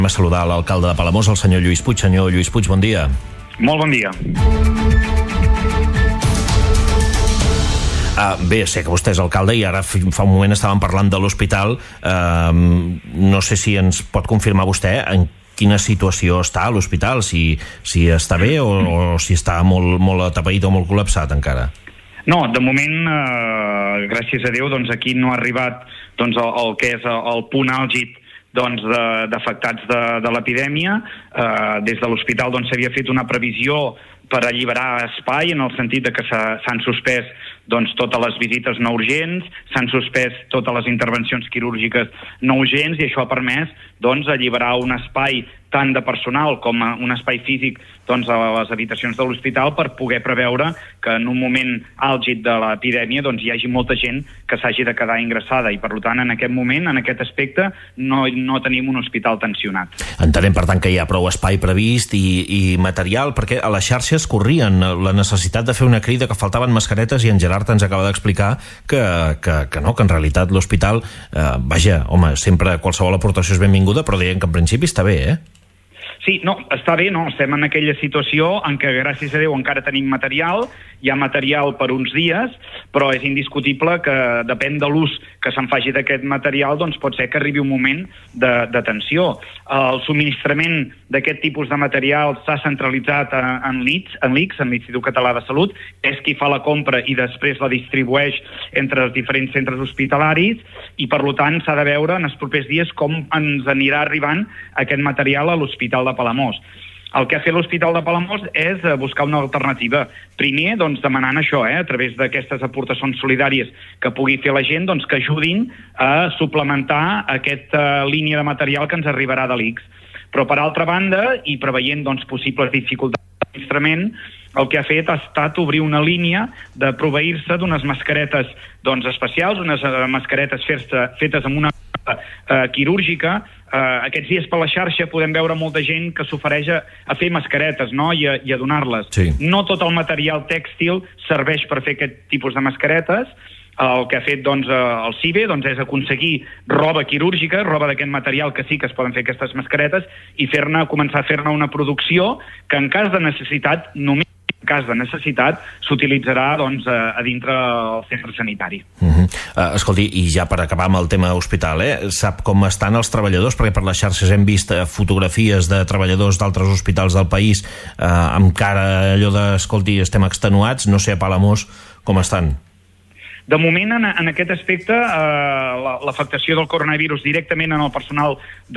A saludar l'alcalde de Palamós, el senyor Lluís Puig. Senyor Lluís Puig, bon dia. Molt bon dia. Bé, sé que vostè és alcalde i ara fa un moment estàvem parlant de l'hospital. No sé si ens pot confirmar vostè en quina situació està a l'hospital, si està bé o si està molt atapeït o molt col·lapsat encara. No, de moment, gràcies a Déu, aquí no ha arribat el que és el punt àlgid d'afectats de l'epidèmia. Des de l'hospital s'havia fet una previsió per alliberar espai, en el sentit que s'han suspès totes les visites no urgents, s'han suspès totes les intervencions quirúrgiques no urgents, i això ha permès alliberar un espai tant de personal com un espai físic a les habitacions de l'hospital per poder preveure que en un moment àlgid de l'epidèmia hi hagi molta gent que s'hagi de quedar ingressada, i per tant en aquest moment, en aquest aspecte, no tenim un hospital tensionat. Entenem, per tant, que hi ha prou espai previst i material, perquè a les xarxes corrien la necessitat de fer una crida que faltaven mascaretes, i en Gerard ens acaba d'explicar que no, que en realitat l'hospital, sempre qualsevol aportació és benvinguda, però deien que en principi està bé, Sí, no, està bé, no? Estem en aquella situació en què, gràcies a Déu, encara tenim material, hi ha material per uns dies, però és indiscutible que depèn de l'ús que se'n faci d'aquest material, pot ser que arribi un moment de tensió. El subministrament d'aquest tipus de material s'ha centralitzat en l'ICS, en l'Institut Català de Salut, és qui fa la compra i després la distribueix entre els diferents centres hospitalaris, i per tant s'ha de veure en els propers dies com ens anirà arribant aquest material a l'Hospital de Palamós. El que ha fet l'Hospital de Palamós és buscar una alternativa. Primer, demanant això, a través d'aquestes aportacions solidàries que pugui fer la gent, que ajudin a suplementar aquesta línia de material que ens arribarà de l'ICS. Però, per altra banda, i preveient possibles dificultats d'instrument, el que ha fet ha estat obrir una línia de proveir-se d'unes mascaretes especials, unes mascaretes fetes amb una quirúrgica. Aquests dies per la xarxa podem veure molta gent que s'ofereix a fer mascaretes, i a donar-les. Sí. No tot el material tèxtil serveix per fer aquest tipus de mascaretes. El que ha fet el CIBE és aconseguir roba quirúrgica, roba d'aquest material que sí que es poden fer aquestes mascaretes, i començar a fer-ne una producció que en cas de necessitat, només en cas de necessitat, s'utilitzarà a dintre el centre sanitari. Escolti, i ja per acabar amb el tema hospital, sap com estan els treballadors? Perquè per les xarxes hem vist fotografies de treballadors d'altres hospitals del país amb cara allò de, escolti, estem extenuats. No sé a Palamós com estan. De moment, en aquest aspecte, l'afectació del coronavirus directament en el personal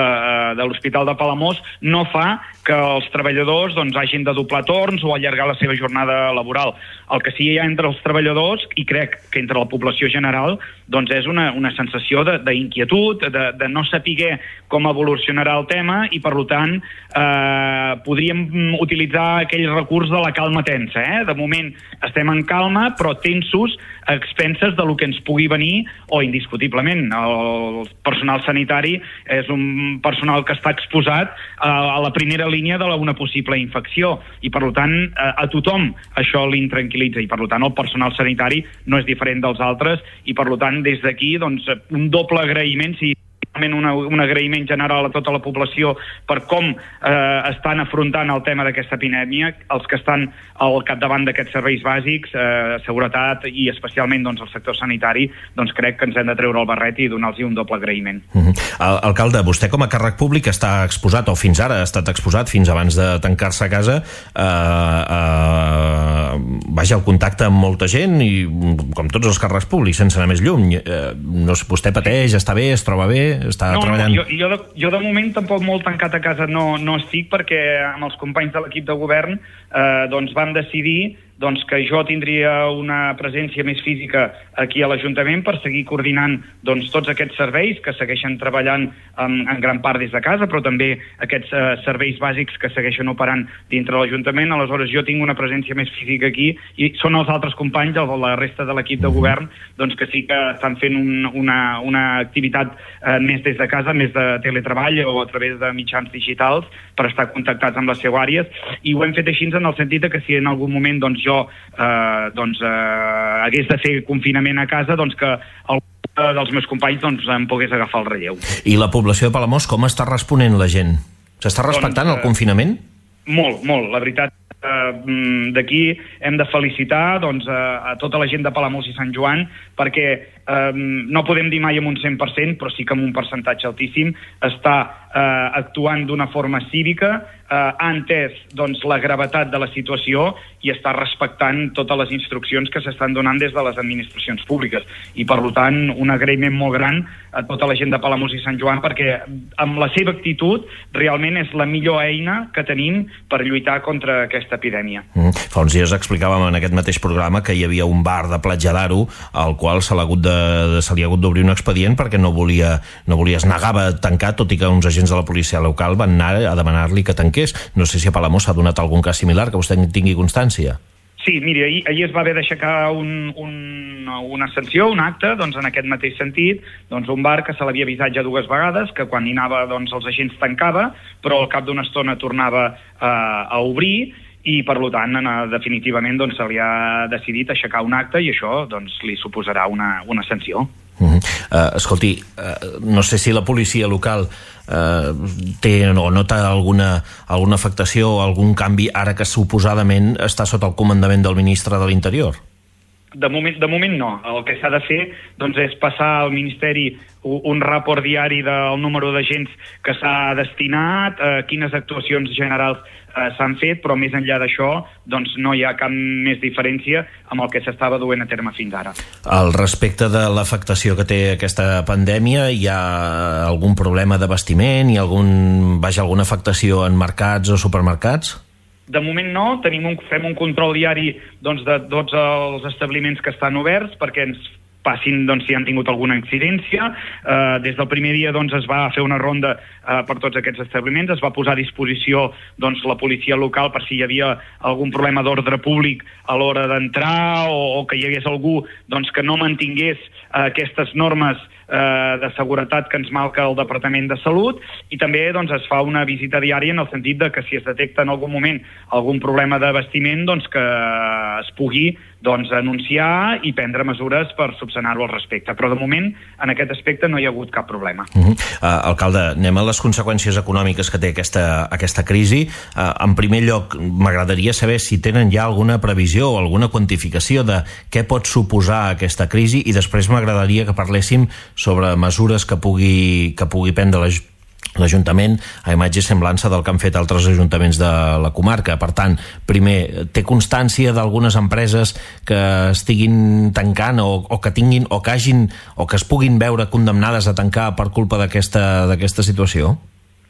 de l'Hospital de Palamós no fa que els treballadors hagin de doblar torns o allargar la seva jornada laboral. El que sí hi ha entre els treballadors, i crec que entre la població general, és una sensació d'inquietud, de no saber com evolucionarà el tema, i per tant podríem utilitzar aquell recurs de la calma tensa. De moment estem en calma, però tensos a expenses del que ens pugui venir, o indiscutiblement el personal sanitari és un personal que està exposat a la primera línia d'una possible infecció, i per tant a tothom això l'intranquil·litza, i per tant el personal sanitari no és diferent dels altres, i per tant des d'aquí un doble agraïment, un agraïment general a tota la població per com estan afrontant el tema d'aquesta epidèmia, els que estan al capdavant d'aquests serveis bàsics, seguretat, i especialment el sector sanitari, crec que ens hem de treure el barret i donar-los un doble agraïment. Alcalde, vostè com a càrrec públic està exposat, o fins ara ha estat exposat, fins abans de tancar-se a casa, al contacte amb molta gent, i com tots els càrrecs públics, sense anar més lluny. No sé, vostè pateix, està bé, es troba bé, està treballant? Jo de moment tampoc molt tancat a casa no estic, perquè amb els companys de l'equip de govern vam decidir que jo tindria una presència més física aquí a l'Ajuntament per seguir coordinant tots aquests serveis que segueixen treballant en gran part des de casa, però també aquests serveis bàsics que segueixen operant dintre l'Ajuntament. Aleshores jo tinc una presència més física aquí, i són els altres companys, la resta de l'equip de govern, que sí que estan fent una activitat més des de casa, més de teletreball o a través de mitjans digitals per estar contactats amb les seues àrees, i ho hem fet així en el sentit que si en algun moment jo hagués de fer confinament a casa, que el dels meus companys doncs, em pogués agafar el relleu. I la població de Palamós, com està responent la gent? S'està respectant el confinament? Molt, molt. La veritat, d'aquí hem de felicitar doncs, a tota la gent de Palamós i Sant Joan, perquè no podem dir mai amb un 100%, però sí que amb un percentatge altíssim està actuant d'una forma cívica, ha entès doncs, la gravetat de la situació i està respectant totes les instruccions que s'estan donant des de les administracions públiques. I, per tant, un agraïment molt gran a tota la gent de Palamós i Sant Joan, perquè amb la seva actitud realment és la millor eina que tenim per lluitar contra aquesta epidèmia. Fa uns dies explicàvem en aquest mateix programa que hi havia un bar de Platja d'Aro al qual se li ha hagut d'obrir un expedient perquè no es negava a tancar, tot i que uns agents de la policia local van anar a demanar-li que tanqués. No sé si a Palamós s'ha donat algun cas similar, que vostè tingui constància. Sí, miri, ahir es va haver d'aixecar una sanció, un acte, doncs en aquest mateix sentit, doncs un bar que se l'havia avisat ja 2 vegades, que quan hi anava doncs, els agents tancava, però al cap d'una estona tornava a obrir, i per tant definitivament doncs, se li ha decidit aixecar un acte i això doncs, li suposarà una sanció. Escolti, no sé si la policia local té o nota alguna afectació o algun canvi ara que suposadament està sota el comandament del ministre de l'Interior. De moment no. El que s'ha de fer doncs, és passar al Ministeri un report diari del número d'agents que s'ha destinat, quines actuacions generals s'han fet, però més enllà d'això doncs, no hi ha cap més diferència amb el que s'estava duent a terme fins ara. Al respecte de l'afectació que té aquesta pandèmia, hi ha algun problema d'abastiment? Hi ha alguna afectació en mercats o supermercats? De moment no, fem un control diari doncs, de tots els establiments que estan oberts perquè ens passin doncs, si han tingut alguna incidència. Des del primer dia doncs, es va fer una ronda per tots aquests establiments, es va posar a disposició doncs, la policia local per si hi havia algun problema d'ordre públic a l'hora d'entrar o que hi hagués algú doncs, que no mantingués aquestes normes de seguretat que ens marca el Departament de Salut, i també doncs, es fa una visita diària en el sentit de que si es detecta en algun moment algun problema d'abastiment doncs, que es pugui doncs, anunciar i prendre mesures per subsanar-ho al respecte. Però de moment en aquest aspecte no hi ha hagut cap problema. Alcalde, anem a les conseqüències econòmiques que té aquesta crisi. En primer lloc, m'agradaria saber si tenen ja alguna previsió o alguna quantificació de què pot suposar aquesta crisi, i després m'agradaria que parléssim sobre mesures que pugui prendre l'Ajuntament a imatge i semblança del que han fet altres ajuntaments de la comarca. Per tant, primer, té constància d'algunes empreses que estiguin tancant o que tinguin o que es puguin veure condemnades a tancar per culpa d'aquesta situació?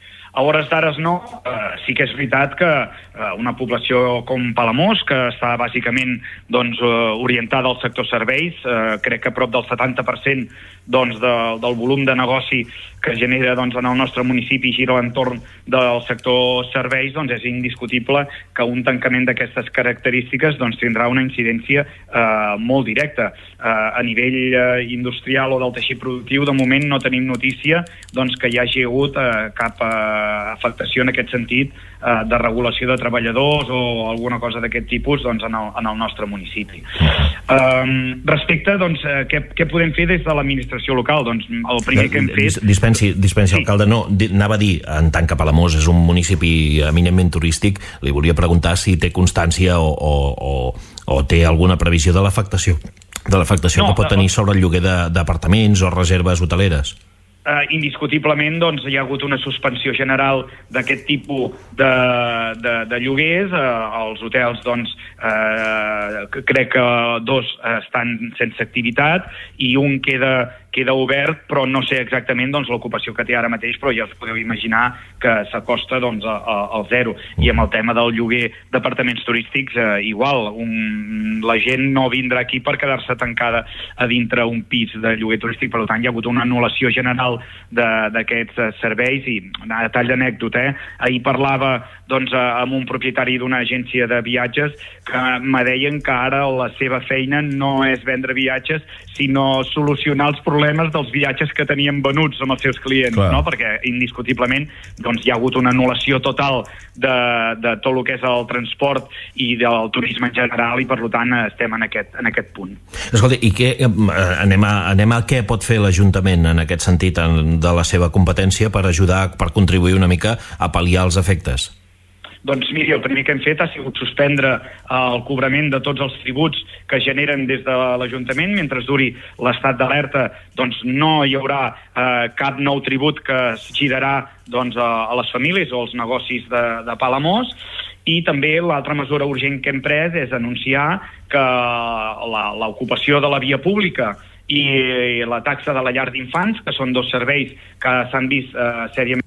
A hores d'ara no. Sí que és veritat que una població com Palamós, que està bàsicament doncs, orientada al sector serveis, crec que prop del 70% doncs, del volum de negoci que genera doncs, en el nostre municipi gira a l'entorn del sector serveis, doncs és indiscutible que un tancament d'aquestes característiques doncs, tindrà una incidència molt directa. A nivell industrial o del teixit productiu, de moment no tenim notícia doncs, que hi hagi hagut cap afectació en aquest sentit de regulació de treballadors o alguna cosa d'aquest tipus doncs, en el nostre municipi. Respecte, doncs, què podem fer des de l'administració local? Doncs el primer que hem fet... Dispensi, alcalde, no, anava a dir, en tant que Palamós és un municipi eminentment turístic, li volia preguntar si té constància o té alguna previsió de l'afectació que pot tenir sobre el lloguer d'apartaments o reserves hoteleres. Indiscutiblement doncs, hi ha hagut una suspensió general d'aquest tipus de lloguers. Els hotels doncs, crec que 2 estan sense activitat i un queda obert, però no sé exactament doncs, l'ocupació que té ara mateix, però ja us podeu imaginar que s'acosta doncs, al 0. I amb el tema del lloguer d'apartaments turístics, igual, la gent no vindrà aquí per quedar-se tancada a dintre un pis de lloguer turístic, per tant hi ha hagut una anul·lació general d'aquests serveis. I a tall d'anècdota, ahir parlava doncs, amb un propietari d'una agència de viatges que me deien que ara la seva feina no és vendre viatges, sinó solucionar els problemes problemes dels viatges que tenien venuts amb els seus clients, no? Perquè indiscutiblement doncs, hi ha hagut una anul·lació total de tot el que és el transport i del turisme en general, i per tant estem en aquest punt. Escolta, i anem a què pot fer l'Ajuntament en aquest sentit de la seva competència per ajudar, per contribuir una mica a pal·liar els efectes? Doncs miri, el primer que hem fet ha sigut suspendre el cobrament de tots els tributs que generen des de l'Ajuntament. Mentre duri l'estat d'alerta, doncs no hi haurà cap nou tribut que es girarà doncs, a les famílies o als negocis de Palamós. I també l'altra mesura urgent que hem pres és anunciar que l'ocupació de la via pública i la taxa de la llar d'infants, que són dos serveis que s'han vist sèriament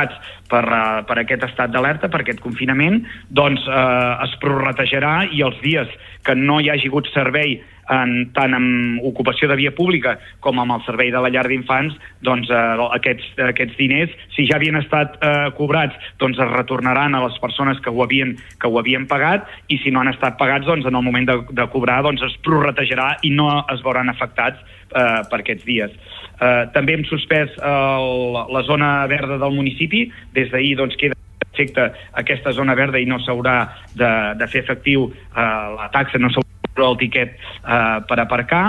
per aquest estat d'alerta, per aquest confinament, doncs es prorratejarà, i els dies que no hi hagi hagut servei tant amb ocupació de via pública com amb el servei de la llar d'infants, doncs aquests diners, si ja havien estat cobrats, doncs es retornaran a les persones que ho havien pagat, i si no han estat pagats, doncs en el moment de cobrar doncs es prorratejarà i no es veuran afectats per aquests dies. També hem suspès la zona verda del municipi. Des d'ahir doncs queda efecte aquesta zona verda i no s'haurà de fer efectiu la taxa, no s'haurà el tiquet per aparcar.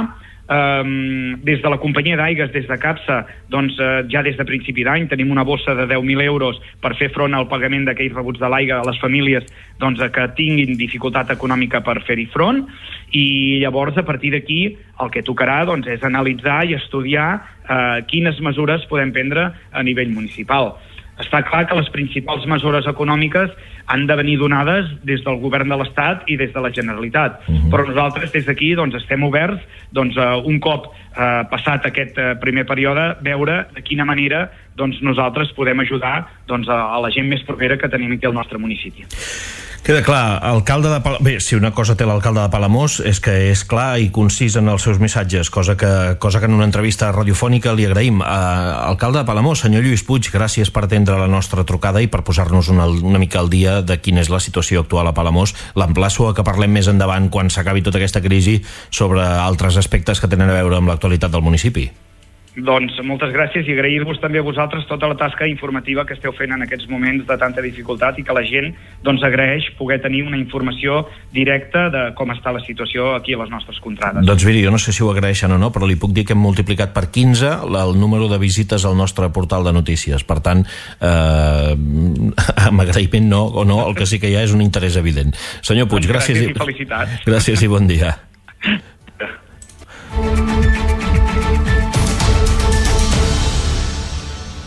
Des de la companyia d'aigües, des de CAPSA, doncs ja des de principi d'any tenim una bossa de 10.000 euros per fer front al pagament d'aquells rebuts de l'aigua a les famílies doncs, que tinguin dificultat econòmica per fer-hi front, i llavors a partir d'aquí el que tocarà doncs, és analitzar i estudiar quines mesures podem prendre a nivell municipal. Està clar que les principals mesures econòmiques han de venir donades des del govern de l'Estat i des de la Generalitat. Però nosaltres des d'aquí doncs, estem oberts un cop passat aquest primer període, veure de quina manera doncs, nosaltres podem ajudar doncs, a la gent més propera que tenim aquí al nostre municipi. Queda clar, alcalde de Palamós... Bé, si una cosa té l'alcalde de Palamós és que és clar i concís en els seus missatges, cosa que en una entrevista radiofònica li agraïm. Alcalde de Palamós, senyor Lluís Puig, gràcies per atendre la nostra trucada i per posar-nos una mica al dia de quina és la situació actual a Palamós. L'emplaço a que parlem més endavant, quan s'acabi tota aquesta crisi, sobre altres aspectes que tenen a veure amb l'actualitat del municipi. Doncs moltes gràcies, i agrair-vos també a vosaltres tota la tasca informativa que esteu fent en aquests moments de tanta dificultat, i que la gent doncs, agraeix poder tenir una informació directa de com està la situació aquí a les nostres contrades. Doncs miri, jo no sé si ho agraeixen o no, però li puc dir que hem multiplicat per 15 el número de visites al nostre portal de notícies. Per tant, amb agraïment no, o no, el que sí que hi ha és un interès evident. Senyor Puig, gràcies i felicitats. Gràcies i bon dia.